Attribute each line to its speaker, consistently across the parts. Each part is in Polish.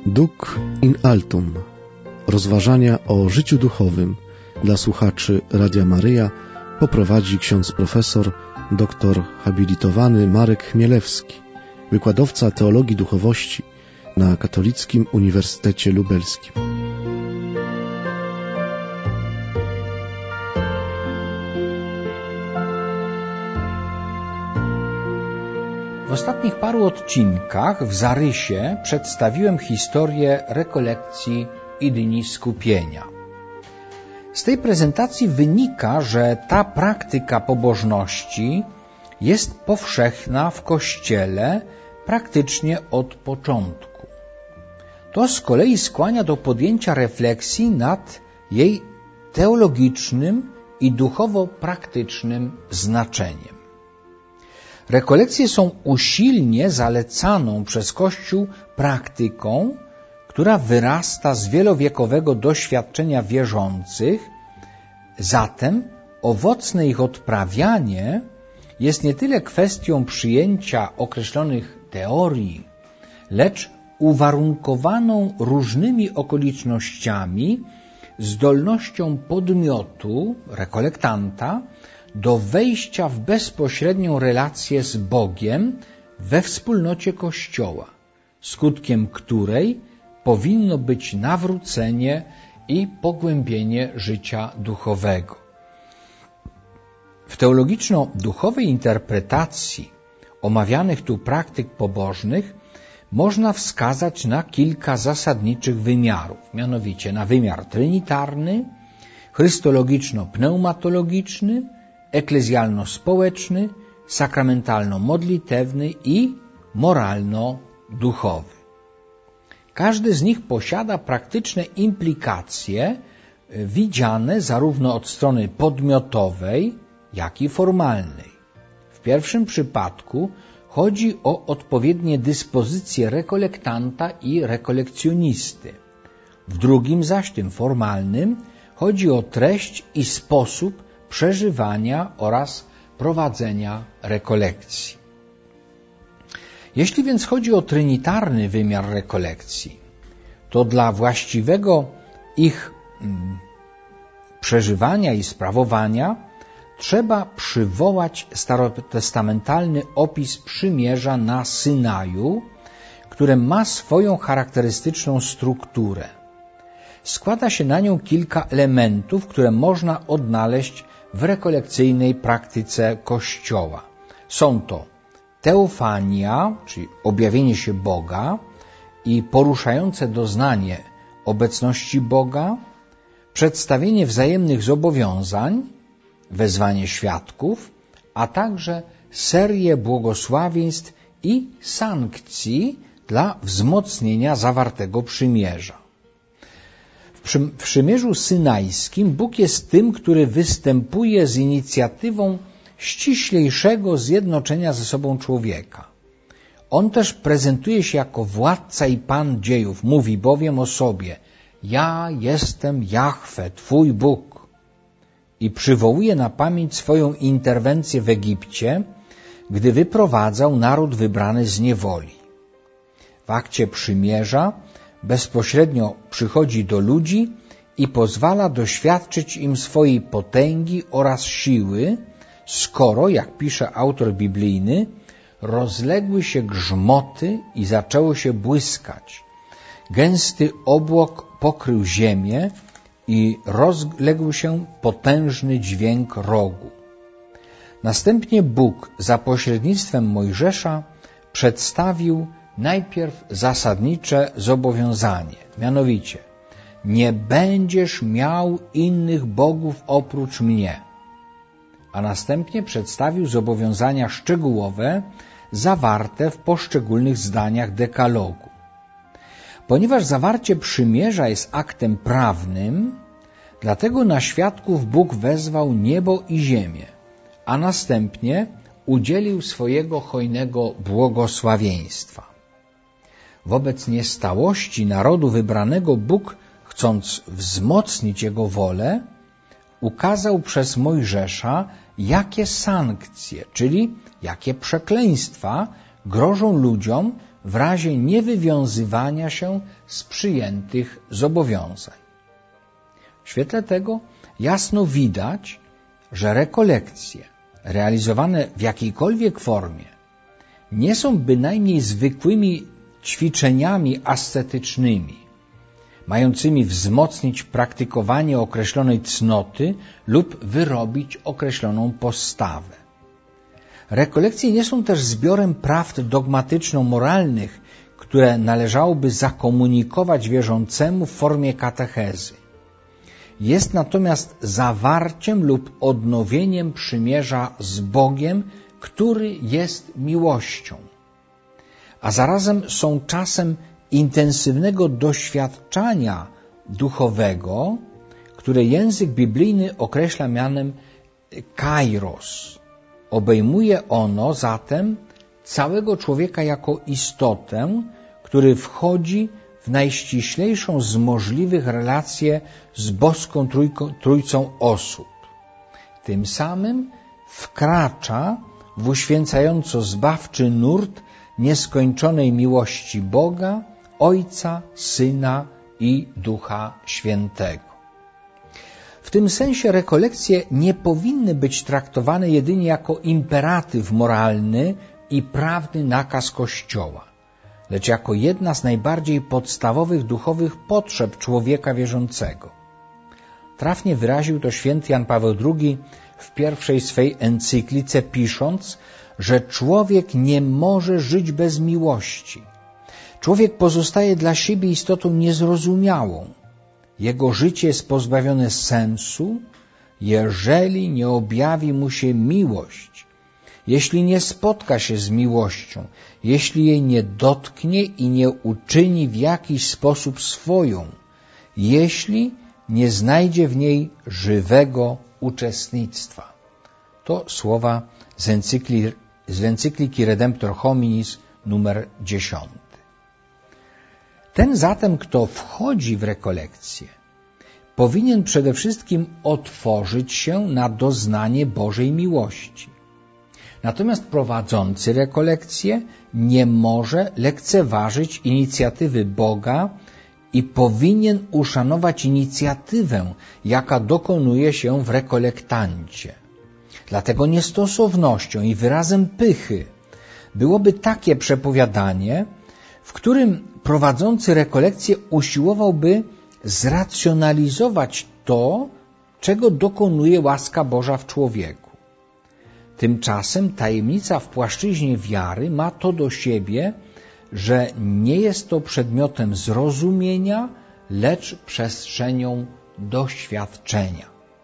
Speaker 1: Duc in altum. Rozważania o życiu duchowym dla słuchaczy Radia Maryja poprowadzi ksiądz profesor doktor habilitowany Marek Chmielewski, wykładowca teologii duchowości na Katolickim Uniwersytecie Lubelskim.
Speaker 2: W ostatnich paru odcinkach w zarysie przedstawiłem historię rekolekcji i Dni Skupienia. Z tej prezentacji wynika, że ta praktyka pobożności jest powszechna w Kościele praktycznie od początku. To z kolei skłania do podjęcia refleksji nad jej teologicznym i duchowo-praktycznym znaczeniem. Rekolekcje są usilnie zalecaną przez Kościół praktyką, która wyrasta z wielowiekowego doświadczenia wierzących, zatem owocne ich odprawianie jest nie tyle kwestią przyjęcia określonych teorii, lecz uwarunkowaną różnymi okolicznościami, zdolnością podmiotu, rekolektanta, do wejścia w bezpośrednią relację z Bogiem we wspólnocie Kościoła, skutkiem której powinno być nawrócenie i pogłębienie życia duchowego. W teologiczno-duchowej interpretacji omawianych tu praktyk pobożnych można wskazać na kilka zasadniczych wymiarów, mianowicie na wymiar trinitarny, chrystologiczno-pneumatologiczny, eklezjalno-społeczny, sakramentalno-modlitewny i moralno-duchowy. Każdy z nich posiada praktyczne implikacje widziane zarówno od strony podmiotowej, jak i formalnej. W pierwszym przypadku chodzi o odpowiednie dyspozycje rekolektanta i rekolekcjonisty. W drugim zaś, tym formalnym, chodzi o treść i sposób przeżywania oraz prowadzenia rekolekcji. Jeśli więc chodzi o trinitarny wymiar rekolekcji, to dla właściwego ich przeżywania i sprawowania trzeba przywołać starotestamentalny opis przymierza na Synaju, które ma swoją charakterystyczną strukturę. Składa się na nią kilka elementów, które można odnaleźć w rekolekcyjnej praktyce Kościoła. Są to teofania, czyli objawienie się Boga i poruszające doznanie obecności Boga, przedstawienie wzajemnych zobowiązań, wezwanie świadków, a także serię błogosławieństw i sankcji dla wzmocnienia zawartego przymierza. W przymierzu synajskim Bóg jest tym, który występuje z inicjatywą ściślejszego zjednoczenia ze sobą człowieka. On też prezentuje się jako władca i Pan dziejów, mówi bowiem o sobie: ja jestem Jahwe, Twój Bóg. I przywołuje na pamięć swoją interwencję w Egipcie, gdy wyprowadzał naród wybrany z niewoli. W akcie przymierza bezpośrednio przychodzi do ludzi i pozwala doświadczyć im swojej potęgi oraz siły, skoro, jak pisze autor biblijny, rozległy się grzmoty i zaczęło się błyskać. Gęsty obłok pokrył ziemię i rozległ się potężny dźwięk rogu. Następnie Bóg za pośrednictwem Mojżesza przedstawił najpierw zasadnicze zobowiązanie, mianowicie: nie będziesz miał innych bogów oprócz mnie. A następnie przedstawił zobowiązania szczegółowe zawarte w poszczególnych zdaniach dekalogu. Ponieważ zawarcie przymierza jest aktem prawnym, dlatego na świadków Bóg wezwał niebo i ziemię, a następnie udzielił swojego hojnego błogosławieństwa. Wobec niestałości narodu wybranego Bóg, chcąc wzmocnić jego wolę, ukazał przez Mojżesza, jakie sankcje, czyli jakie przekleństwa grożą ludziom w razie niewywiązywania się z przyjętych zobowiązań. W świetle tego jasno widać, że rekolekcje realizowane w jakiejkolwiek formie nie są bynajmniej zwykłymi ćwiczeniami ascetycznymi, mającymi wzmocnić praktykowanie określonej cnoty lub wyrobić określoną postawę. Rekolekcje nie są też zbiorem prawd dogmatyczno-moralnych, które należałoby zakomunikować wierzącemu w formie katechezy. Jest natomiast zawarciem lub odnowieniem przymierza z Bogiem, który jest miłością, a zarazem są czasem intensywnego doświadczania duchowego, które język biblijny określa mianem kairos. Obejmuje ono zatem całego człowieka jako istotę, który wchodzi w najściślejszą z możliwych relacje z boską trójcą osób. Tym samym wkracza w uświęcająco zbawczy nurt nieskończonej miłości Boga, Ojca, Syna i Ducha Świętego. W tym sensie rekolekcje nie powinny być traktowane jedynie jako imperatyw moralny i prawny nakaz Kościoła, lecz jako jedna z najbardziej podstawowych duchowych potrzeb człowieka wierzącego. Trafnie wyraził to święty Jan Paweł II w pierwszej swej encyklice, pisząc, że człowiek nie może żyć bez miłości. Człowiek pozostaje dla siebie istotą niezrozumiałą. Jego życie jest pozbawione sensu, jeżeli nie objawi mu się miłość, jeśli nie spotka się z miłością, jeśli jej nie dotknie i nie uczyni w jakiś sposób swoją, jeśli nie znajdzie w niej żywego uczestnictwa. To słowa z encykliki Redemptor Hominis numer 10. Ten zatem, kto wchodzi w rekolekcję, powinien przede wszystkim otworzyć się na doznanie Bożej miłości. Natomiast prowadzący rekolekcję nie może lekceważyć inicjatywy Boga i powinien uszanować inicjatywę, jaka dokonuje się w rekolektancie. Dlatego niestosownością i wyrazem pychy byłoby takie przepowiadanie, w którym prowadzący rekolekcję usiłowałby zracjonalizować to, czego dokonuje łaska Boża w człowieku. Tymczasem tajemnica w płaszczyźnie wiary ma to do siebie, że nie jest to przedmiotem zrozumienia, lecz przestrzenią doświadczenia.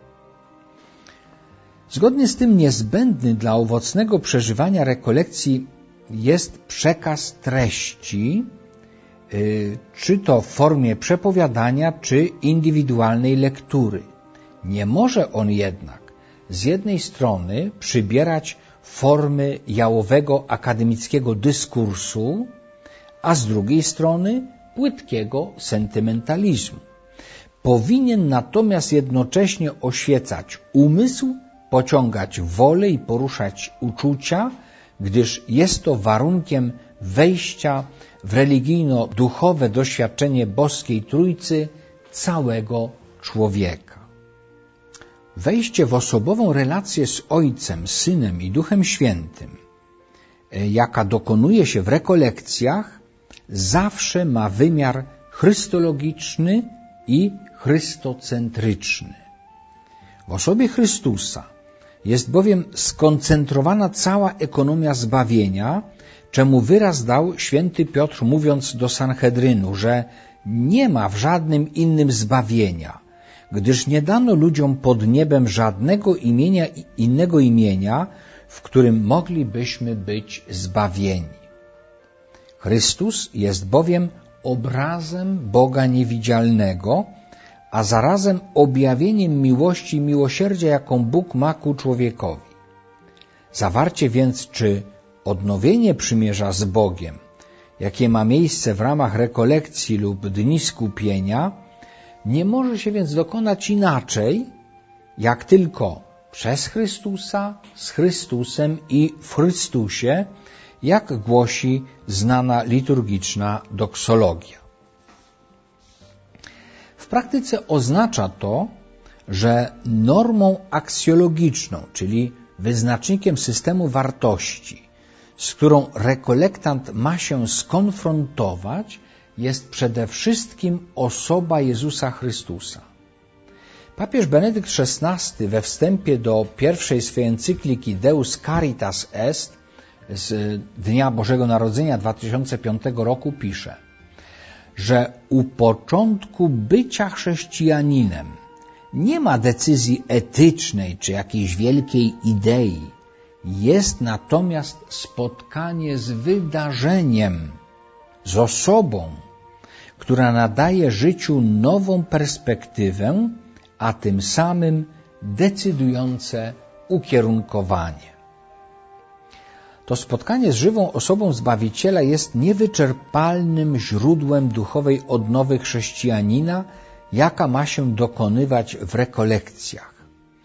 Speaker 2: Zgodnie z tym niezbędny dla owocnego przeżywania rekolekcji jest przekaz treści, czy to w formie przepowiadania, czy indywidualnej lektury. Nie może on jednak z jednej strony przybierać formy jałowego akademickiego dyskursu, a z drugiej strony płytkiego sentymentalizmu. Powinien natomiast jednocześnie oświecać umysł, pociągać wolę i poruszać uczucia, gdyż jest to warunkiem wejścia w religijno-duchowe doświadczenie boskiej Trójcy całego człowieka. Wejście w osobową relację z Ojcem, Synem i Duchem Świętym, jaka dokonuje się w rekolekcjach, zawsze ma wymiar chrystologiczny i chrystocentryczny. W osobie Chrystusa jest bowiem skoncentrowana cała ekonomia zbawienia, czemu wyraz dał święty Piotr, mówiąc do Sanhedrynu, że nie ma w żadnym innym zbawienia, gdyż nie dano ludziom pod niebem żadnego innego imienia, w którym moglibyśmy być zbawieni. Chrystus jest bowiem obrazem Boga niewidzialnego, a zarazem objawieniem miłości i miłosierdzia, jaką Bóg ma ku człowiekowi. Zawarcie więc czy odnowienie przymierza z Bogiem, jakie ma miejsce w ramach rekolekcji lub dni skupienia, nie może się więc dokonać inaczej, jak tylko przez Chrystusa, z Chrystusem i w Chrystusie, jak głosi znana liturgiczna doksologia. W praktyce oznacza to, że normą aksjologiczną, czyli wyznacznikiem systemu wartości, z którą rekolektant ma się skonfrontować, jest przede wszystkim osoba Jezusa Chrystusa. Papież Benedykt XVI we wstępie do pierwszej swej encykliki Deus Caritas Est z Dnia Bożego Narodzenia 2005 roku pisze, że u początku bycia chrześcijaninem nie ma decyzji etycznej czy jakiejś wielkiej idei. Jest natomiast spotkanie z wydarzeniem, z osobą, która nadaje życiu nową perspektywę, a tym samym decydujące ukierunkowanie. To spotkanie z żywą osobą Zbawiciela jest niewyczerpalnym źródłem duchowej odnowy chrześcijanina, jaka ma się dokonywać w rekolekcjach.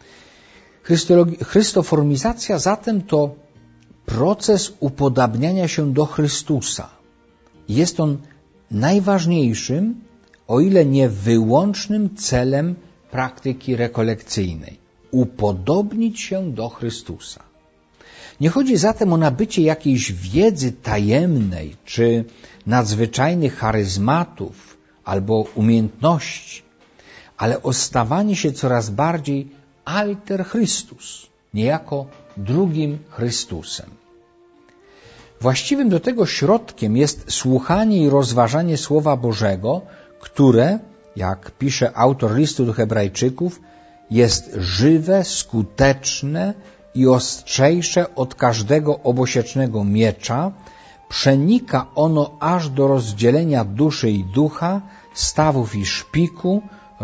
Speaker 2: Chrystoformizacja zatem to proces upodabniania się do Chrystusa. Jest on najważniejszym, o ile nie wyłącznym celem praktyki rekolekcyjnej. Upodobnić się do Chrystusa. Nie chodzi zatem o nabycie jakiejś wiedzy tajemnej czy nadzwyczajnych charyzmatów albo umiejętności, ale o stawanie się coraz bardziej alter Christus, niejako drugim Chrystusem. Właściwym do tego środkiem jest słuchanie i rozważanie Słowa Bożego, które, jak pisze autor listu do Hebrajczyków, jest żywe, skuteczne i ostrzejsze od każdego obosiecznego miecza, przenika ono aż do rozdzielenia duszy i ducha, stawów i szpiku,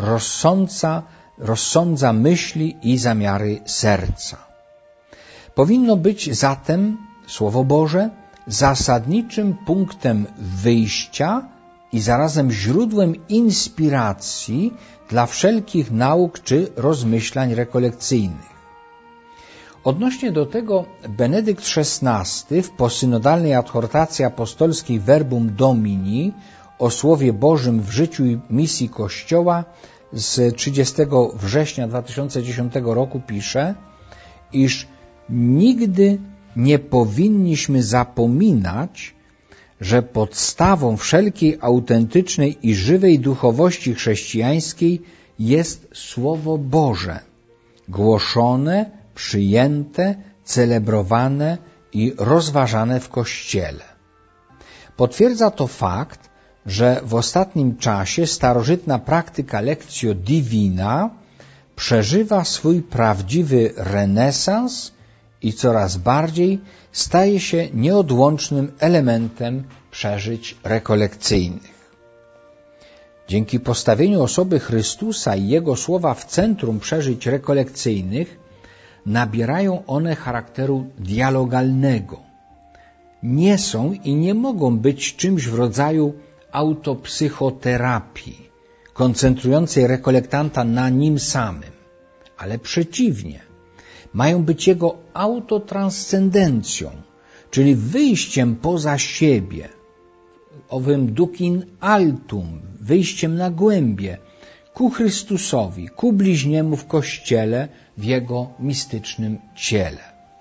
Speaker 2: rozsądza myśli i zamiary serca. Powinno być zatem Słowo Boże zasadniczym punktem wyjścia i zarazem źródłem inspiracji dla wszelkich nauk czy rozmyślań rekolekcyjnych. Odnośnie do tego Benedykt XVI w posynodalnej adhortacji apostolskiej Verbum Domini o Słowie Bożym w życiu i misji Kościoła z 30 września 2010 roku pisze, iż nigdy nie powinniśmy zapominać, że podstawą wszelkiej autentycznej i żywej duchowości chrześcijańskiej jest Słowo Boże, głoszone, przyjęte, celebrowane i rozważane w Kościele. Potwierdza to fakt, że w ostatnim czasie starożytna praktyka Lectio Divina przeżywa swój prawdziwy renesans i coraz bardziej staje się nieodłącznym elementem przeżyć rekolekcyjnych. Dzięki postawieniu osoby Chrystusa i Jego słowa w centrum przeżyć rekolekcyjnych nabierają one charakteru dialogalnego. Nie są i nie mogą być czymś w rodzaju autopsychoterapii, koncentrującej rekolektanta na nim samym, ale przeciwnie, mają być jego autotranscendencją, czyli wyjściem poza siebie, owym duc in altum, wyjściem na głębie, ku Chrystusowi, ku bliźniemu w Kościele, w Jego mistycznym ciele.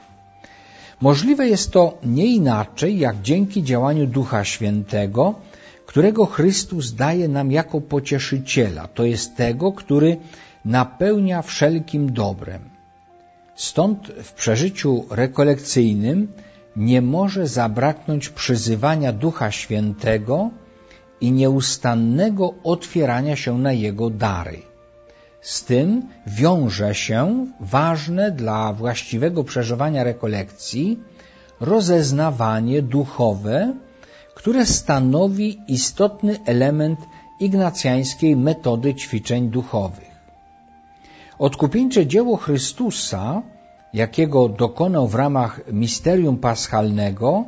Speaker 2: Możliwe jest to nie inaczej, jak dzięki działaniu Ducha Świętego, którego Chrystus daje nam jako pocieszyciela, to jest tego, który napełnia wszelkim dobrem. Stąd w przeżyciu rekolekcyjnym nie może zabraknąć przyzywania Ducha Świętego i nieustannego otwierania się na Jego dary. Z tym wiąże się ważne dla właściwego przeżywania rekolekcji rozeznawanie duchowe, które stanowi istotny element ignacjańskiej metody ćwiczeń duchowych. Odkupieńcze dzieło Chrystusa, jakiego dokonał w ramach misterium paschalnego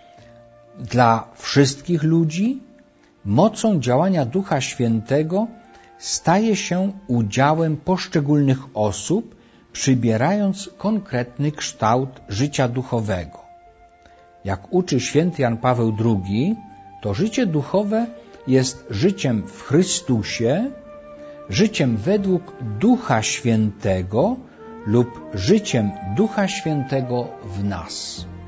Speaker 2: dla wszystkich ludzi, mocą działania Ducha Świętego staje się udziałem poszczególnych osób, przybierając konkretny kształt życia duchowego. Jak uczy święty Jan Paweł II, to życie duchowe jest życiem w Chrystusie, życiem według Ducha Świętego lub życiem Ducha Świętego w nas.